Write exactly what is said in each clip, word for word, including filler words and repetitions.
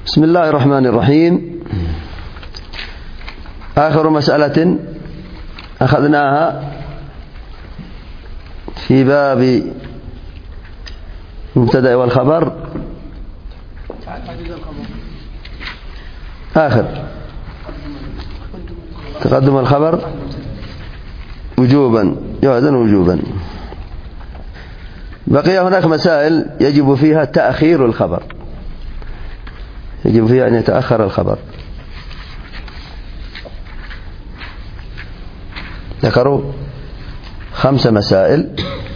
بسم الله الرحمن الرحيم. آخر مسألة أخذناها في باب المبتدأ والخبر آخر تقدم الخبر وجوبا يؤذن وجوبا. بقي هناك مسائل يجب فيها تأخير الخبر، يجب فيها أن يتأخر الخبر. ذكروا خمس مسائل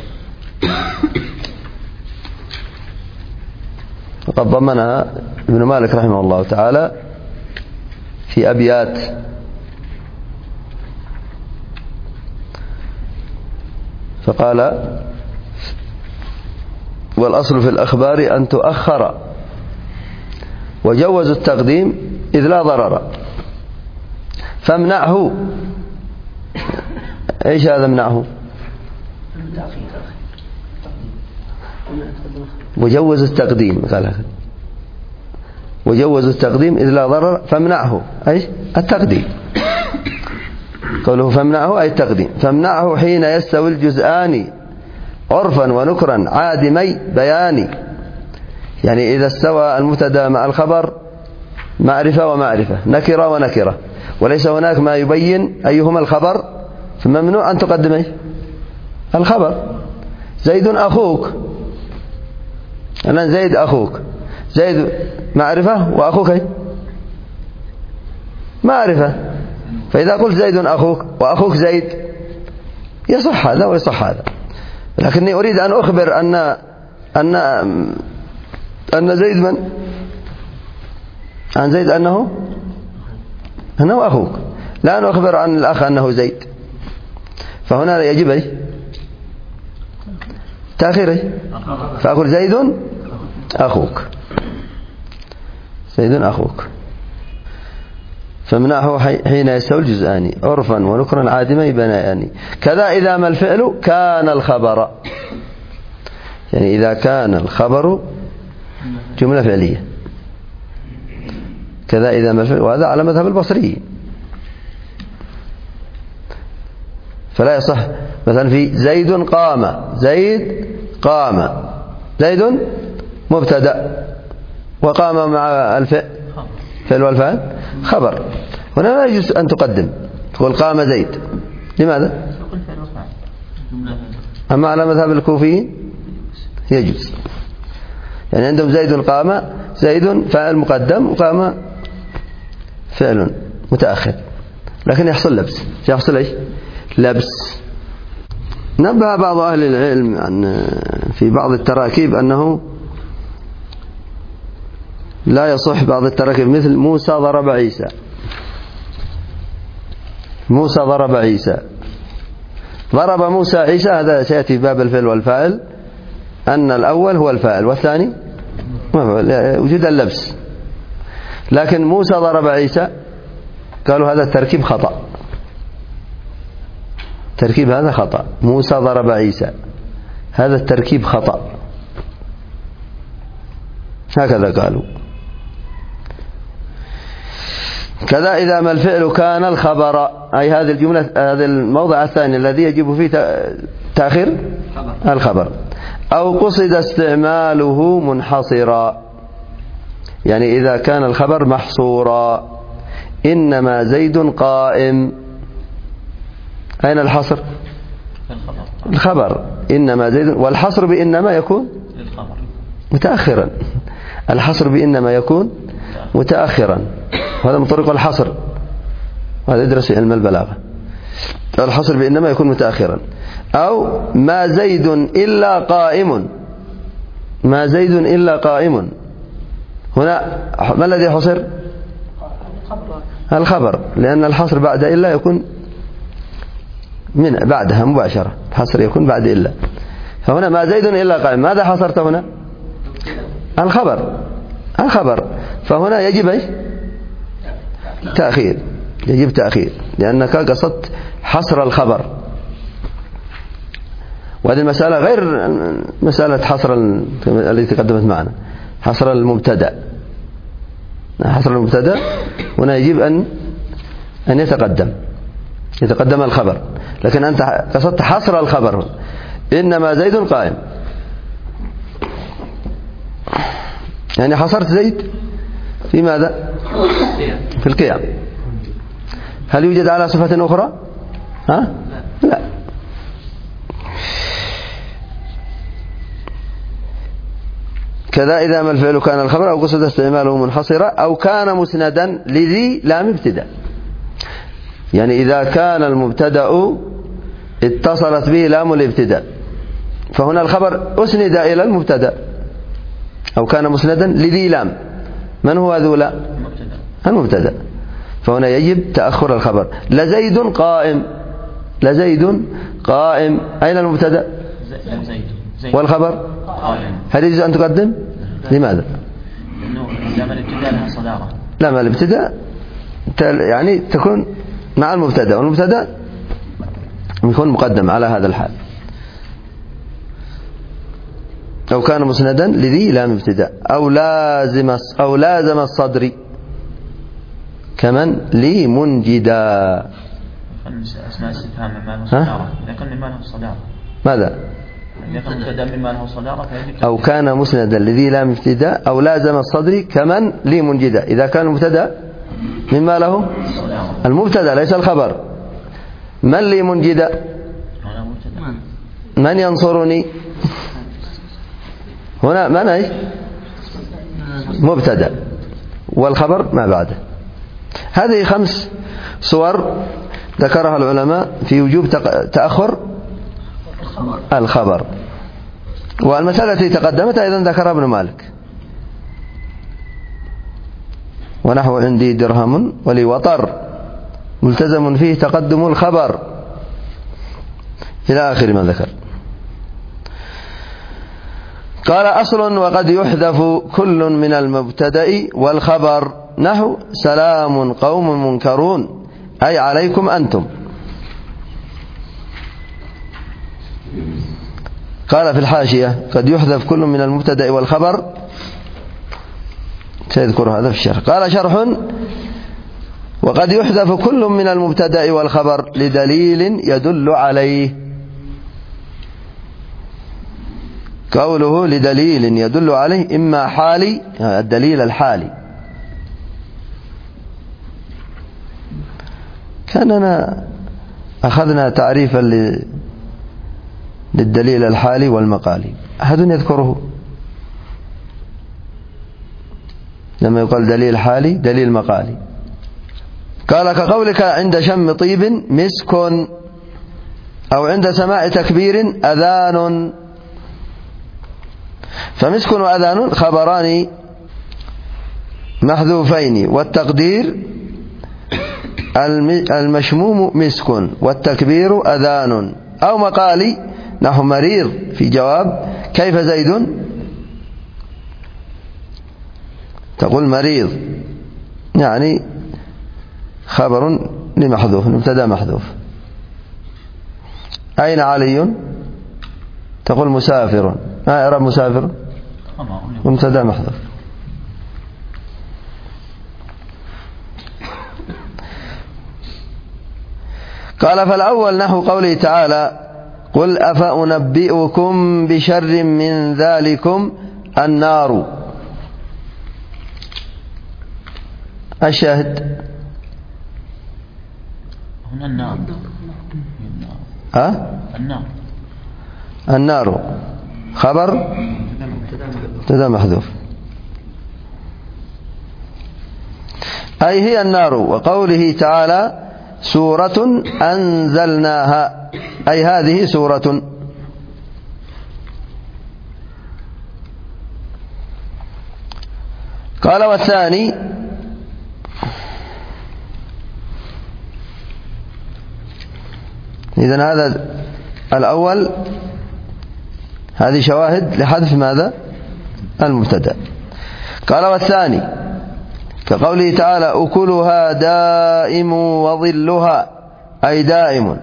وقد ضمنها ابن مالك رحمه الله تعالى في أبيات. فقال: والأصل في الأخبار أن تؤخر وجوز التقديم إذ لا ضرر فامنعه. ايش هذا امنعه؟ وجوز التقديم، قال وجوز التقديم إذ لا ضرر فامنعه أي التقديم. قوله فامنعه أي التقديم. فامنعه حين يستوي الجزآن عرفا ونكرا عادمي بيان، يعني إذا استوى المبتدا مع الخبر معرفة ومعرفة، نكرة ونكرة، وليس هناك ما يبين أيهما الخبر، فممنوع أن تقدم الخبر. زيد أخوك، الآن زيد أخوك، زيد معرفة وأخوك معرفة، فإذا قلت زيد أخوك وأخوك زيد يصح هذا ويصح هذا، لكني أريد أن أخبر أن أن أن زيد من عن زيد أنه أنه أخوك، لا أن أخبر عن الأخ أنه زيد، فهنا يجب أي تأخيره، فأقول زيد أخوك، زيد أخوك. فمنعه حين يستوي الجزآن عرفا ونكرا عادمي بنيان. كذا إذا ما الفعل كان الخبر، يعني إذا كان الخبر جملة فعلية. كذا إذا ما الفعل، وهذا على مذهب البصري، فلا يصح. مثلا في زيد قام، زيد قام، زيد مبتدأ وقام مع الفعل فعل والفعل خبر، هنا لا يجوز أن تقدم تقول قام زيد. لماذا؟ أما على مذهب الكوفيين يجوز، يعني عندهم زيد قام، زيد فاعل مقدم وقام فعل متأخر، لكن يحصل لبس. يحصل ايش؟ لبس. نبه بعض أهل العلم عن في بعض التراكيب أنه لا يصح بعض التراكيب، مثل موسى ضرب عيسى، موسى ضرب عيسى، ضرب موسى عيسى، هذا سيأتي في باب الفعل والفاعل أن الأول هو الفاعل والثاني وجود اللبس. لكن موسى ضرب عيسى قالوا هذا التركيب خطأ، تركيب هذا خطأ. موسى ضرب عيسى هذا التركيب خطأ، هكذا قالوا. كذا إذا ما الفعل كان الخبر، أي هذه الجملة، هذا الموضع الثاني الذي يجب فيه تأخير الخبر. أو قصد استعماله منحصرا، يعني إذا كان الخبر محصورا. إنما زيد قائم، أين الحصر؟ الخبر إنما زيد، والحصر بإنما يكون متأخرا، الحصر بإنما يكون متأخرا، هذا من طريق الحصر، هذا يدرس في علم البلاغة. الحصر بإنما يكون متأخرا. أو ما زيد إلا قائم، ما زيد إلا قائم، هنا ما الذي حصر؟ الخبر، لأن الحصر بعد إلا يكون من بعدها مباشرة، الحصر يكون بعد إلا. فهنا ما زيد إلا قائم، ماذا حصرت هنا؟ الخبر، الخبر، فهنا يجب ايش؟ تأخير، يجب تأخير، لأنك قصدت حصر الخبر. وهذه المسألة غير مسألة حصر التي تقدمت معنا، حصر المبتدأ. حصر المبتدأ هنا يجب أن أن يتقدم يتقدم الخبر، لكن أنت قصدت حصر الخبر. إنما زيد قائم، يعني حصرت زيد في ماذا؟ في القيام. هل يوجد على صفة أخرى؟ ها؟ لا. كذا إذا ما الفعل كان الخبر أو قصد استعماله منحصرا أو كان مسندا لذي لام ابتداء. يعني إذا كان المبتدأ اتصلت به لام الابتداء فهنا الخبر أسند إلى المبتدأ، أو كان مسندا لذي لام. من هو ذو لام؟ المبتدأ. فهنا يجب تأخر الخبر. لزيد قائم، لزيد قائم، أين المبتدأ؟ والخبر هل يجوز أن تقدم؟ لماذا؟ لأنه لام الابتداء لها صدارة. لام الابتداء يعني تكون مع المبتدأ، والمبتدأ يكون مقدم على هذا الحال. أو كان مسندا لذي لام ابتداء أو لازم أو لازم الصدر كمن لي منجدا. أثناء استفهام مما له صدارة. إذا كان مما له صدارة ماذا؟ إذا كان مبتدأ مما له صدارة أو كان مسندا لذي لام ابتداء أو لازم الصدر كمن لي منجدا. إذا كان المبتدأ مما له المبتدأ ليس الخبر. من لي منجدا؟ من ينصرني؟ هنا من أي مبتدأ والخبر ما بعده. هذه خمس صور ذكرها العلماء في وجوب تأخر الخبر. والمسألة التي تقدمت أيضا ذكرها ابن مالك: ونحو عندي درهم ولي وطر ملتزم فيه تقدم الخبر إلى آخر ما ذكر. قال: أصل وقد يحذف كل من المبتدأ والخبر نحو سلام قوم منكرون أي عليكم أنتم. قال في الحاشية: قد يحذف كل من المبتدأ والخبر، سيذكر هذا في الشرح. قال شرح: وقد يحذف كل من المبتدأ والخبر لدليل يدل عليه. قوله لدليل يدل عليه إما حالي، الدليل الحالي. كأننا أخذنا تعريفا للدليل الحالي والمقالي، أحد يذكره لما يقال دليل حالي دليل مقالي؟ قال: كقولك عند شم طيب مسك، أو عند سماع تكبير أذان. فمسك وأذان خبران محذوفين، والتقدير المشموم مسك والتكبير أذان. أو مقالي نحو مريض في جواب كيف زيد؟ تقول مريض يعني خبر لمحذوف، مبتدا محذوف. أين علي؟ تقول مسافر. ما إعراب مسافر؟ مبتدا محذوف. قال: فالأول نحو قوله تعالى: قل أفأنبئكم بشر من ذلكم النار. الشاهد هنا النار. ها؟ النار. النار خبر مبتدا محذوف، أي هي النار. وقوله تعالى: سورة أنزلناها، أي هذه سورة. قال: والثاني إذن هذا الأول هذه شواهد لحذف ماذا؟ المبتدأ. قال: والثاني كقوله تعالى: أكلها دائم وظلها، أي دائم.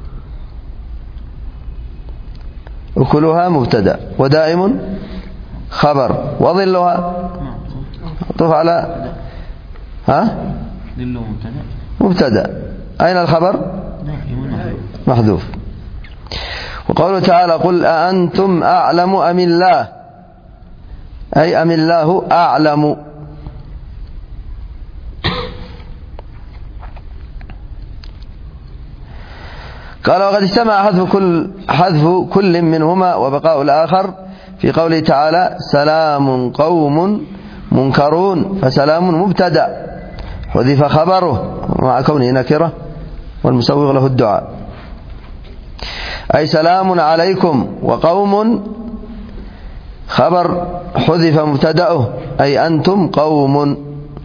أكلها مبتدأ ودائم خبر وظلها معطوف على ها ظل مبتدا مبتدا. أين الخبر؟ محذوف. وقوله تعالى قل أأنتم أعلم أم الله، أي أم الله أعلم. قال وقد اجتمع حذف كل, حذف كل منهما وبقاء الآخر في قوله تعالى سلام قوم منكرون، فسلام مبتدأ حذف خبره مع كونه نكرة والمسوغ له الدعاء، أي سلام عليكم، وقوم خبر حذف مبتدأه أي أنتم قوم.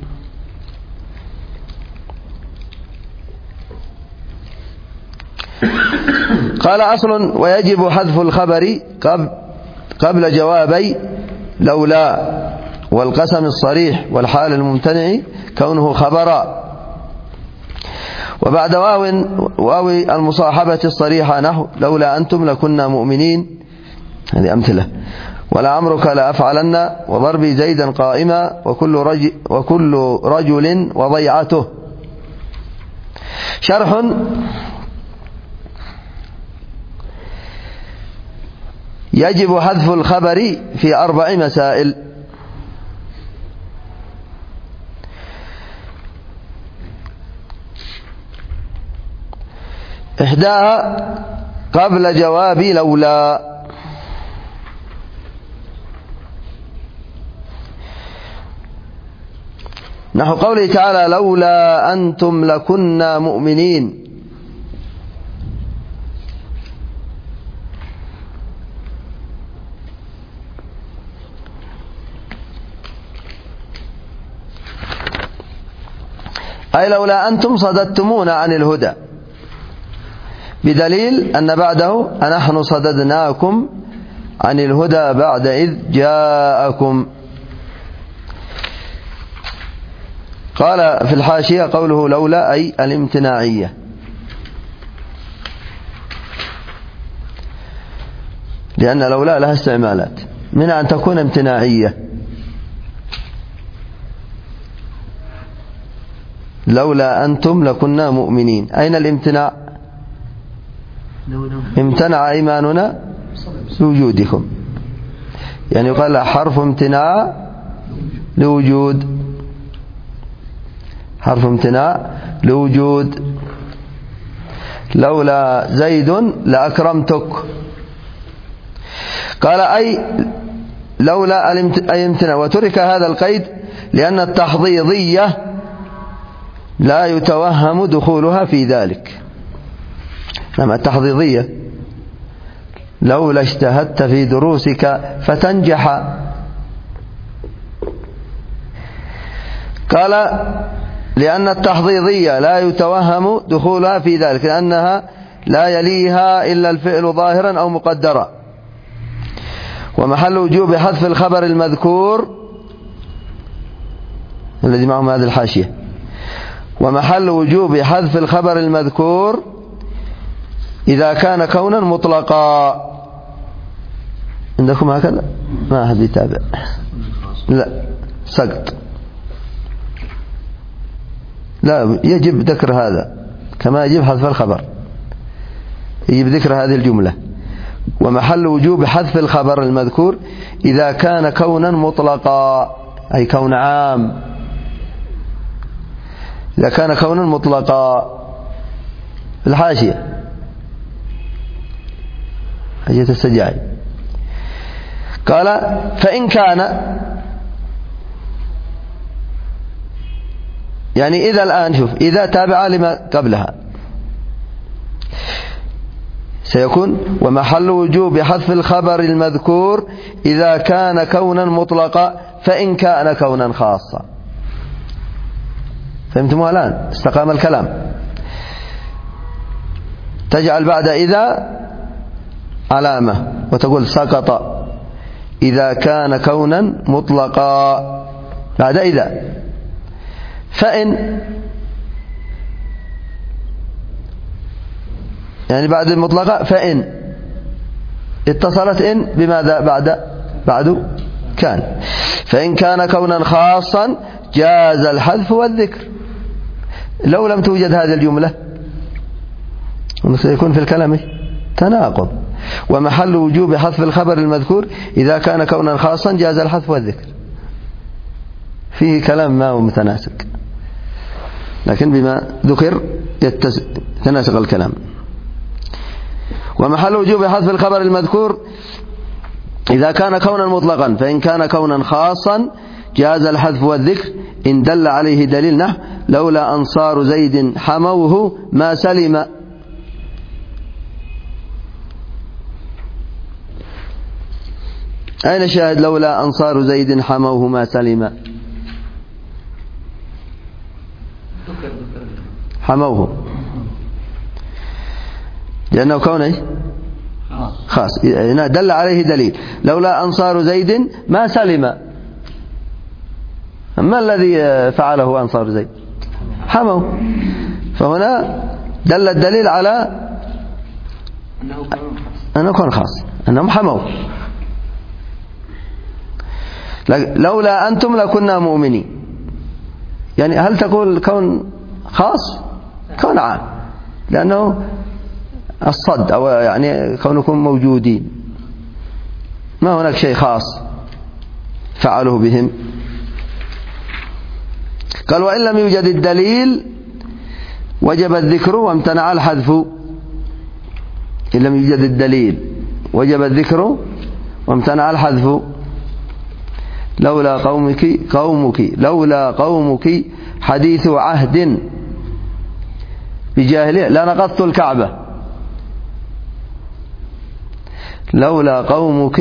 قال أصل ويجب حذف الخبر قبل جوابي لولا والقسم الصريح والحال الممتنع كونه خبرا، وبعد واو واو المصاحبة الصريحة نحو لولا أنتم لكنا مؤمنين، هذه أمثلة، ولعمرك لأفعلن، وضربي زيدا قائما، وكل رجل, وكل رجل وضيعته. شرح. يجب حذف الخبر في أربع مسائل. إحداها قبل جواب لولا، نحو قوله تعالى لولا أنتم لكنا مؤمنين، أي لولا أنتم صددتمونا عن الهدى، بدليل أن بعده أنحن صددناكم عن الهدى بعد إذ جاءكم. قال في الحاشية قوله لولا أي الامتناعية، لأن لولا لها استعمالات، من أن تكون امتناعية، لولا أنتم لكنا مؤمنين، أين الامتناع؟ امتنع إيماننا لوجودكم، يعني يقال حرف امتناع لوجود، حرف امتناع لوجود. لولا زيد لأكرمتك، قال أي لولا أي امتناع، وترك هذا القيد لأن التحضيضية لا يتوهم دخولها في ذلك. نعم التحضيضية لولا اجتهدت في دروسك فتنجح. قال لأن التحضيضية لا يتوهم دخولها في ذلك، لأنها لا يليها إلا الفعل ظاهرا أو مقدرا. ومحل وجوب حذف الخبر المذكور الذي معهم هذه الحاشية، ومحل وجوب حذف الخبر المذكور إذا كان كونا مطلقا. عندكم هكذا؟ ما أحد يتابع، لا سقط، لا يجب ذكر هذا كما يجب حذف الخبر، يجب ذكر هذه الجملة. ومحل وجوب حذف الخبر المذكور إذا كان كونا مطلقا، أي كون عام، إذا كان كونا مطلقا. الحاشية حاشية السجاعي قال فإن كان، يعني إذا الآن شوف إذا تابع لما قبلها سيكون ومحل وجوب حذف الخبر المذكور إذا كان كونا مطلقا فإن كان كونا خاصا. فهمتموها الآن؟ استقام الكلام. تجعل بعد إذا علامة وتقول سقط إذا كان كونا مطلقا بعد إذا. فإن يعني بعد المطلقة، فإن اتصلت إن بماذا بعد بعد كان. فإن كان كونا خاصا جاز الحذف والذكر. لو لم توجد هذه الجملة سيكون في الكلام تناقض. ومحل وجوب حذف الخبر المذكور إذا كان كونا خاصا جاز الحذف والذكر. فيه كلام ما هو متناسق، لكن بما ذكر يتناسق الكلام. ومحل وجوب حذف الخبر المذكور إذا كان كونا مطلقا، فإن كان كونا خاصا جاز الحذف والذكر إن دل عليه دليل نحو لولا أنصار زيد حموه ما سلم. أين شاهد لولا أنصار زيد حموه ما سلم؟ حموه لأنه كونه خاص، دل عليه دليل لولا أنصار زيد ما سلم. ما الذي فعله أنصار زيد؟ حموا. فهنا دل الدليل على أنه كان خاص، أنهم حموا. لولا أنتم لكنا مؤمنين، يعني هل تقول كون خاص؟ كون عام، لأنه الصد أو يعني كونكم موجودين، ما هناك شيء خاص فعله بهم. قال وإن لم يوجد الدليل وجب الذكر وامتنع الحذف. إن لم يوجد الدليل وجب الذكر وامتنع الحذف. لولا قومك قومك لولا قومك حديث عهد بجاهلية لنقضت الكعبة. لولا قومك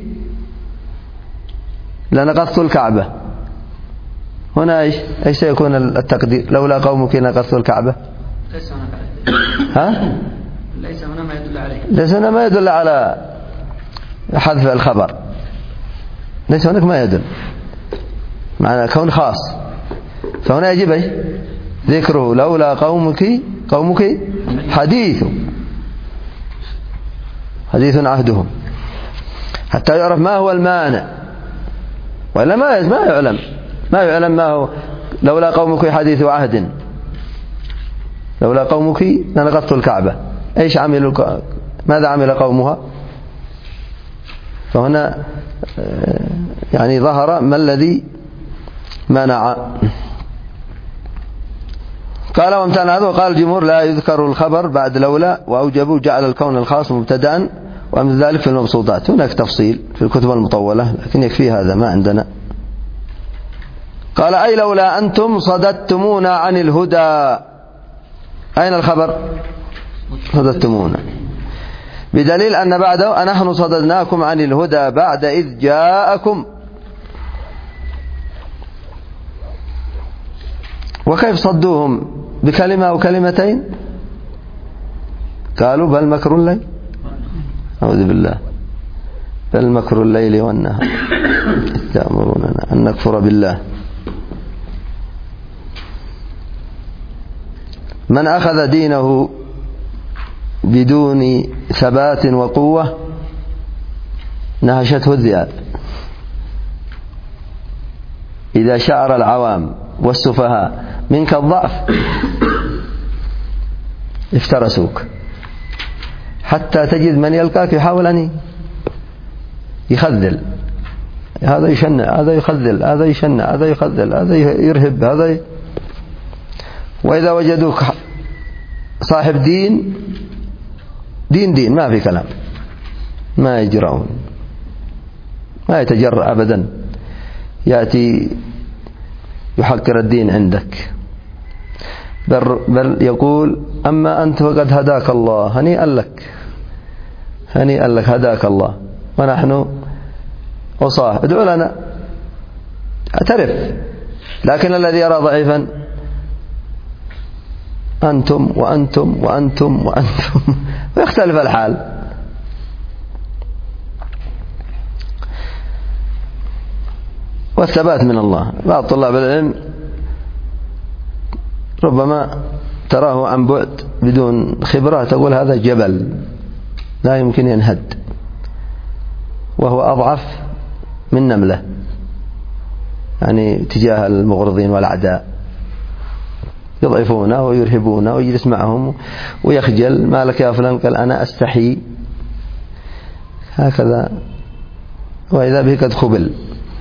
لنقضت الكعبة. هنا ايش ايش سيكون التقدير؟ لولا قومك نقضت الكعبة. ليس هنا ها ليس هنا ما يدل عليه. ليس هنا ما يدل على حذف الخبر. ليس هناك ما يدل معنى كون خاص. فهنا يجب ايش ذكره لولا قومك قومك حديث حديث عهدهم حتى يعرف ما هو المانع، وإلا ما ما يعلم ما يعلم ما هو. لولا قومك حديث عهد، لولا قومك لنقضت الكعبة. ايش عملوا؟ ماذا عمل قومها؟ فهنا يعني ظهر ما الذي منع. قال وامتنع هذا. وقال الجمهور لا يذكر الخبر بعد لولا، وأوجبوا جعل الكون الخاص مبتدأ ومن ذلك في المبسوطات. هناك تفصيل في الكتب المطولة لكن يكفي هذا ما عندنا. قال أي لولا أنتم صددتمونا عن الهدى. أين الخبر؟ صددتمونا، بدليل أن بعده أنحن صددناكم عن الهدى بعد إذ جاءكم. وكيف صدوهم؟ بكلمة أو كلمتين؟ قالوا بل مكر الليل، أعوذ بالله، بل مكر الليل والنهار تأمروننا أن نكفر بالله. من أخذ دينه بدون ثبات وقوة نهشته الذئاب. إذا شعر العوام والسفهاء منك الضعف افترسوك، حتى تجد من يلقاك يحاول أن يخذل، هذا يشنع، هذا يخذل، هذا يشنع، هذا يخذل، هذا يرهب، هذا ي... وإذا وجدوك صاحب دين دين دين ما في كلام، ما يجرؤون، ما يتجرأ أبدا، يأتي يحقر الدين عندك، بل, بل يقول أما أنت فقد هداك الله، هنيئا لك هنيئا لك هداك الله ونحن عصاه، ادعو لنا اعترف. لكن الذي يرى ضعيفا أنتم وأنتم وأنتم وأنتم ويختلف الحال. والثبات من الله. بعض طلاب العلم ربما تراه عن بعد بدون خبرة تقول هذا جبل لا يمكن ينهد، وهو أضعف من نملة، يعني تجاه المغرضين والأعداء، يضعفونه ويرهبونه ويجلس معهم ويخجل. ما لك يا فلان؟ قال أنا أستحي، هكذا. وإذا به قد خبل.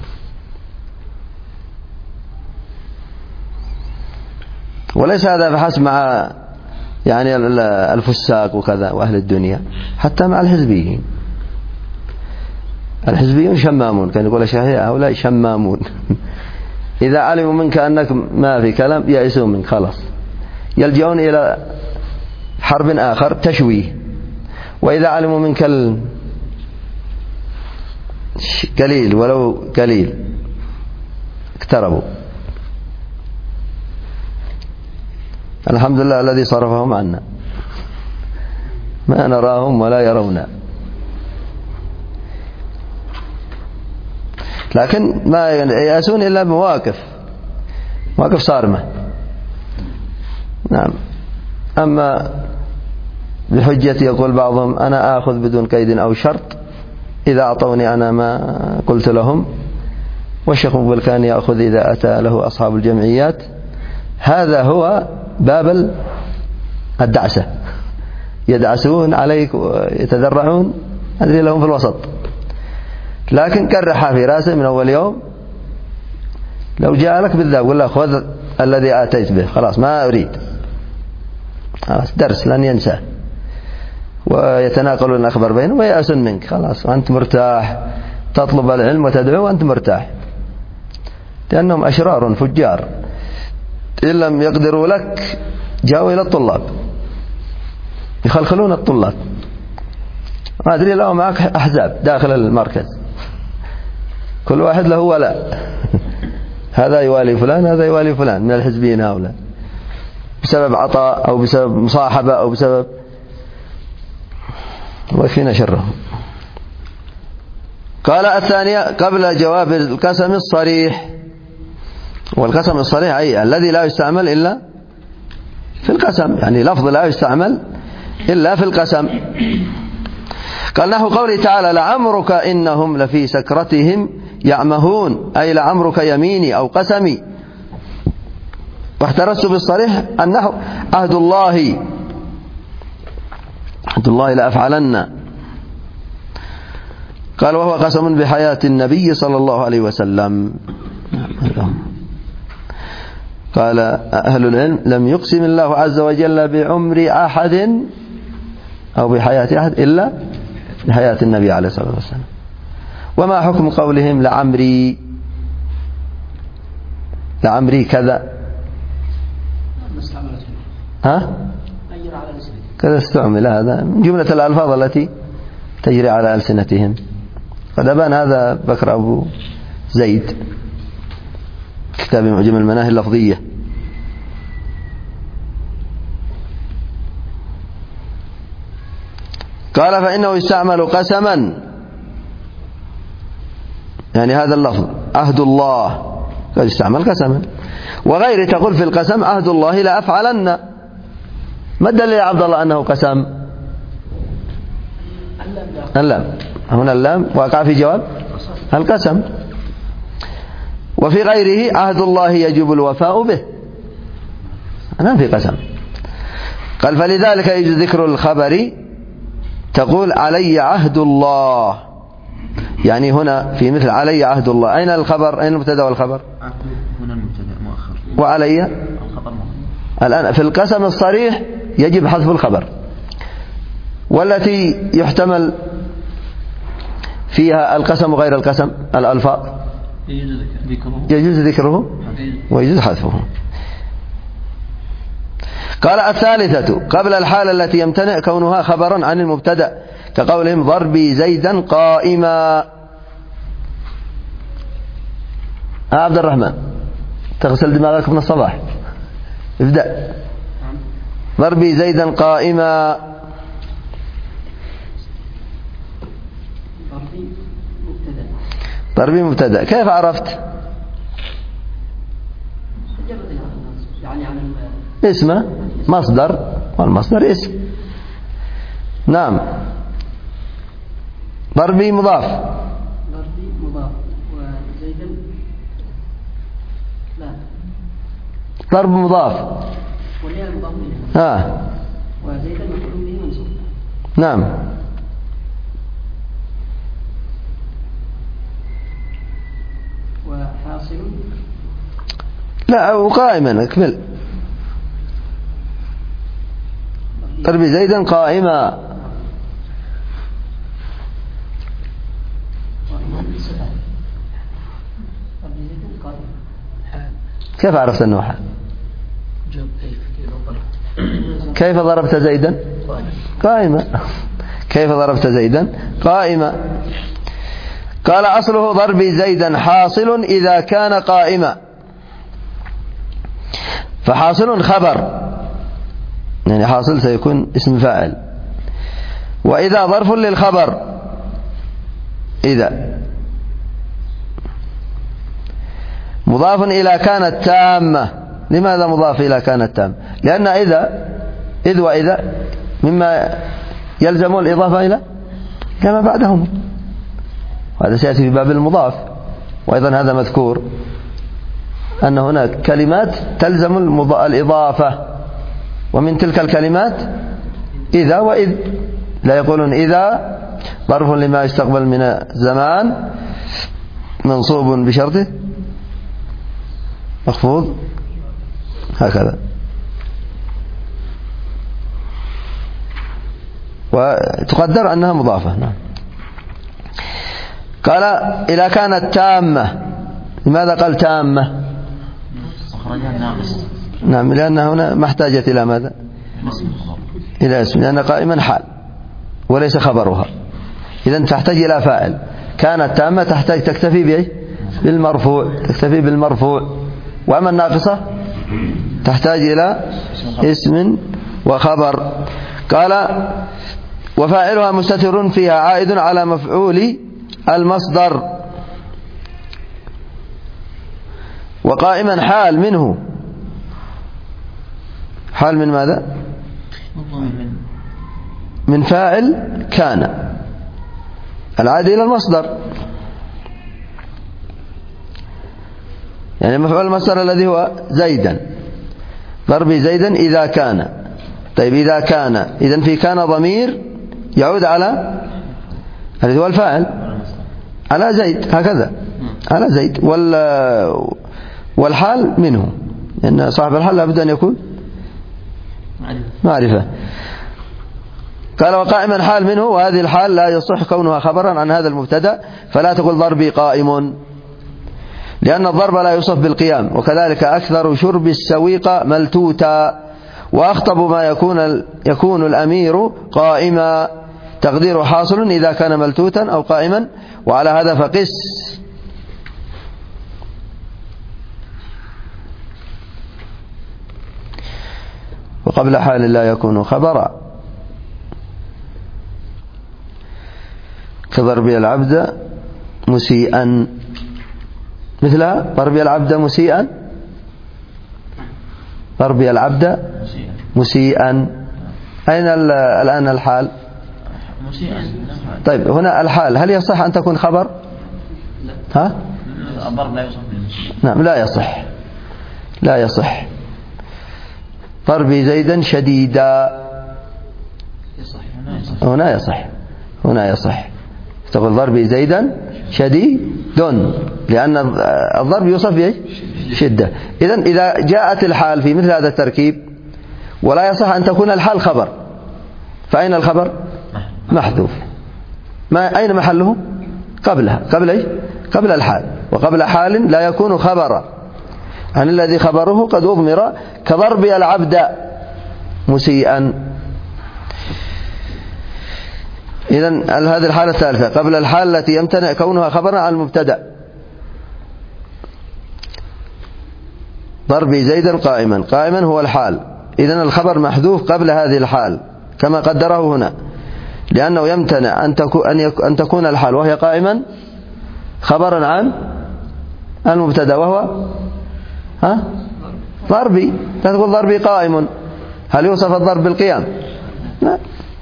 وليس هذا فحسب مع يعني الفساق وكذا وأهل الدنيا، حتى مع الحزبيين. الحزبيون شمامون، كان يقول الشيخ هؤلاء شمامون. إذا علموا منك أنك ما في كلام يأسون منك، خلاص يلجؤون إلى حرب آخر، تشويه. وإذا علموا منك قليل ولو قليل اقتربوا. الحمد لله الذي صرفهم عنا، ما نراهم ولا يرونا. لكن ما يأسون إلا بمواقف، مواقف صارمة. نعم. أما بحجة يقول بعضهم أنا آخذ بدون قيد أو شرط، إذا أعطوني أنا ما قلت لهم. والشيخ مقبل كان يأخذ إذا أتى له أصحاب الجمعيات. هذا هو باب الدعسة، يدعسون عليك ويتذرعون، أدري لهم في الوسط. لكن كرحها في رأسه من أول يوم. لو جاء لك بالذات قل له خذ الذي آتيت به، خلاص ما أريد، خلاص درس لن ينساه. ويتناقلون الأخبار بينهم ويأسون منك، خلاص وأنت مرتاح تطلب العلم وتدعو وأنت مرتاح، لأنهم أشرار فجار. إن لم يقدروا لك جاءوا إلى الطلاب يخلخلون الطلاب. ما أدري لو معك أحزاب داخل المركز، كل واحد له ولاء، هذا يوالي فلان هذا يوالي فلان من الحزبيين هؤلاء، بسبب عطاء أو بسبب مصاحبة أو بسبب، ويكفينا شرهم. قال الثانية قبل جواب القسم الصريح. والقسم الصريح أي الذي لا يستعمل إلا في القسم، يعني لفظ لا يستعمل إلا في القسم. قال نحو قوله تعالى لعمرك إنهم لفي سكرتهم يعمهون، أي لعمرك يميني أو قسمي. واحترست بالصريح النحو عهد الله، عهد الله لأفعلن. قال وهو قسم بحياة النبي صلى الله عليه وسلم. قال أهل العلم لم يقسم الله عز وجل بعمر أحد أو بحياة أحد إلا بحياة النبي عليه الصلاة والسلام. وما حكم قولهم لعمري لعمري كذا؟ ها؟ كذا استعمل، هذا من جملة الألفاظ التي تجري على ألسنتهم. قد أبان هذا بكر أبو زيد كتاب معجم المناهي اللفظية. قال فإنه يستعمل قسما، يعني هذا اللفظ عهد الله قد يستعمل قسما. وغيره تقول في القسم عهد الله لا أفعلن. ما الدليل يا عبد الله أنه قسم؟ اللام، هنا اللام وقع في جواب القسم. وفي غيره عهد الله يجب الوفاء به، أنا في قسم. قال فلذلك يجوز ذكر الخبر، تقول علي عهد الله، يعني هنا في مثل علي عهد الله. أين الخبر؟ أين المبتدا والخبر؟ هنا المبتدا مؤخر، وعلي الخبر مؤخر. الآن في القسم الصريح يجب حذف الخبر، والتي يحتمل فيها القسم غير القسم الألفاظ يجوز ذكره ويجوز حذفه. قال الثالثة قبل الحالة التي يمتنع كونها خبرا عن المبتدأ، كقولهم ضربي زيدا قائما. عبد الرحمن تغسل دماغك من الصباح، ابدأ. ضربي زيدا قائما. ضربي مبتدأ، كيف عرفت؟ اسمه مصدر، والمصدر اسم. نعم. ضربي مضاف، ضرب مضاف. واللي المضاف منه. آه. وزيدا مفعول به منصوب. نعم. وحاصل. لا وقائما اكمل. ضرب زيدا قائما. كيف عرفت أنه حال؟ كيف ضربت زيدا؟ قائما. كيف ضربت زيدا؟ قائما. قال أصله ضرب زيدا حاصل إذا كان قائما. فحاصل خبر، يعني حاصل سيكون اسم فاعل، وإذا ظرف للخبر. إذا مضاف إلى كانت تامة. لماذا مضاف إلى كانت تامة؟ لأن إذا إذ وإذا مما يلزم الإضافة إلى كما بعدهم، وهذا سيأتي في باب المضاف. وأيضا هذا مذكور أن هناك كلمات تلزم الإضافة، ومن تلك الكلمات إذا وإذ. لا يقولون إذا ظرف لما يستقبل من الزمان منصوب بشرطه مخفوض هكذا، وتقدر أنها مضافة. نعم. قال إذا كانت تامة. لماذا قال تامة؟ نعم، لأن هنا ما احتاجت إلى ماذا؟ إلى اسم، لأن قائما حال وليس خبرها، إذن تحتاج إلى فاعل. كانت تامة تحتاج تكتفي بإيه؟ بالمرفوع، تكتفي بالمرفوع. وأما الناقصة تحتاج إلى اسم وخبر. قال وفاعلها مستتر فيها عائد على مفعول المصدر، وقائما حال منه. حال من ماذا؟ من فاعل كان العائد إلى المصدر، يعني مفعول المصدر الذي هو زيدا. ضرب زيدا إذا كان. طيب إذا كان، إذن في كان ضمير يعود على الذي هو الفاعل، على زيد، هكذا على زيد. والحال منه، لأن صاحب الحال لابد أن يكون معرفة. قال وقائما حال منه، وهذه الحال لا يصح كونها خبرا عن هذا المبتدأ، فلا تقل ضربي قائم، لأن الضرب لا يوصف بالقيام. وكذلك أكثر شرب السويق ملتوتا، وأخطب ما يكون يكون الأمير قائما، تقدير حاصل إذا كان ملتوتا أو قائما. وعلى هذا فقس. وقبل حال لا يكون خبرا، كضربي العبد مسيئا، مثلها ضربي العبد مسيئا، ضربي العبد مسيئا. أين الآن الحال؟ مسيئا. طيب هنا الحال هل يصح أن تكون خبر؟ ها؟ الضرب لا يصح بالمسيئ. نعم لا يصح، لا يصح. ضربي زيدا شديدا، هنا يصح، هنا يصح. تقول ضربي زيدا شديد، لأن الضرب يوصف به شدة. إذن إذا جاءت الحال في مثل هذا التركيب ولا يصح أن تكون الحال خبر، فأين الخبر؟ محذوف. ما أين محله؟ قبلها، قبل أي؟ قبل الحال. وقبل حال لا يكون خبرا عن الذي خبره قد أضمر، كضربي العبد مسيئا. إذن هذه الحالة الثالثة قبل الحال التي يمتنع كونها خبرا عن المبتدأ. ضربي زيدا قائما، قائما هو الحال، إذن الخبر محذوف قبل هذه الحال كما قدره هنا، لأنه يمتنع أن تكون الحال وهي قائما خبرا عن المبتدأ وهو ها ضربي. لا تقول ضربي قائم، هل يوصف الضرب بالقيام؟ لا.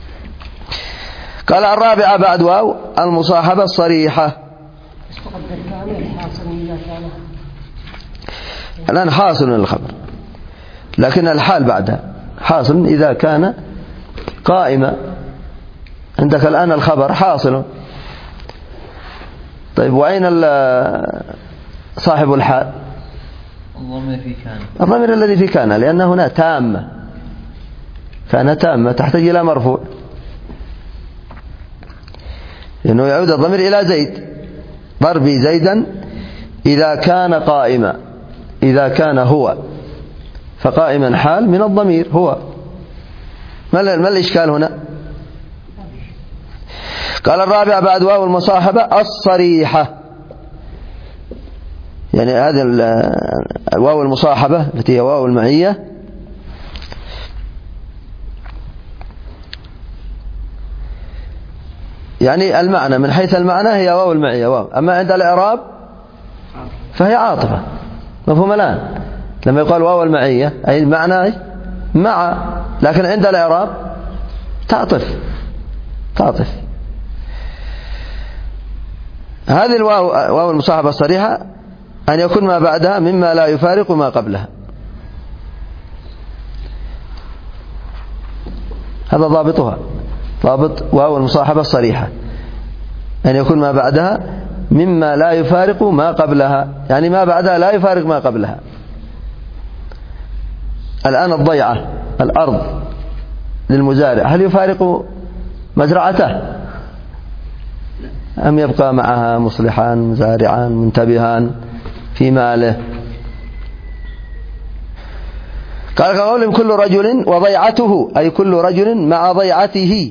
قال الرابعة بعد واو المصاحبة الصريحة. الآن حاصل من الخبر، لكن الحال بعدها حاصل إذا كان قائمة. عندك الآن الخبر حاصل. طيب وأين صاحب الحال؟ الضمير في كان، الضمير الذي في كان، لأن هنا تامة، كان تامة تحتاج إلى مرفوع، لأنه يعود الضمير إلى زيد. ضربي زيدا إذا كان قائما، إذا كان هو، فقائما حال من الضمير هو. ما الإشكال هنا؟ قال الرابع بعد واو المصاحبة الصريحة، يعني هذه واو المصاحبة التي هي واو المعية يعني المعنى، من حيث المعنى هي واو المعية واو، أما عند الإعراب فهي عاطفة. مفهوم الآن؟ لما يقال واو المعية أي المعنى مع، لكن عند الإعراب تعطف تعطف. هذه الواو واو المصاحبة الصريحة أن يكون ما بعدها مما لا يفارق ما قبلها. هذا ضابطها، ضابط واو المصاحبة الصريحة أن يكون ما بعدها مما لا يفارق ما قبلها، يعني ما بعدها لا يفارق ما قبلها. الآن الضيعة الأرض للمزارع هل يفارق مزرعته أم يبقى معها مصلحان مزارعان منتبهان في ماله؟ قال قولهم كل رجل وضيعته أي كل رجل مع ضيعته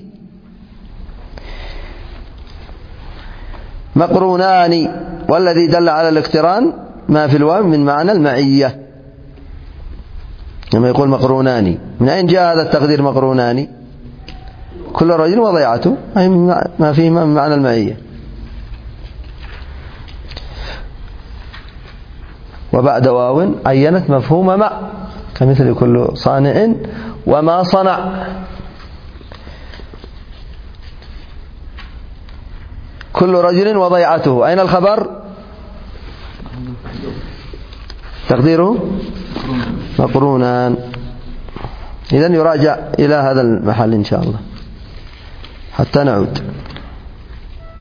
مقرونان، والذي دل على الاقتران ما في الواو من معنى المعية. لما يقول مقرونان، من أين جاء هذا التقدير مقرونان؟ كل رجل وضيعته أي ما فيه من معنى المعية. وبعد واو عينت مفهوم مع، كمثل كل صانع وما صنع. كل رجل وضيعته أين الخبر؟ تقديره مقرونان. إذن يراجع إلى هذا المحل إن شاء الله حتى نعود.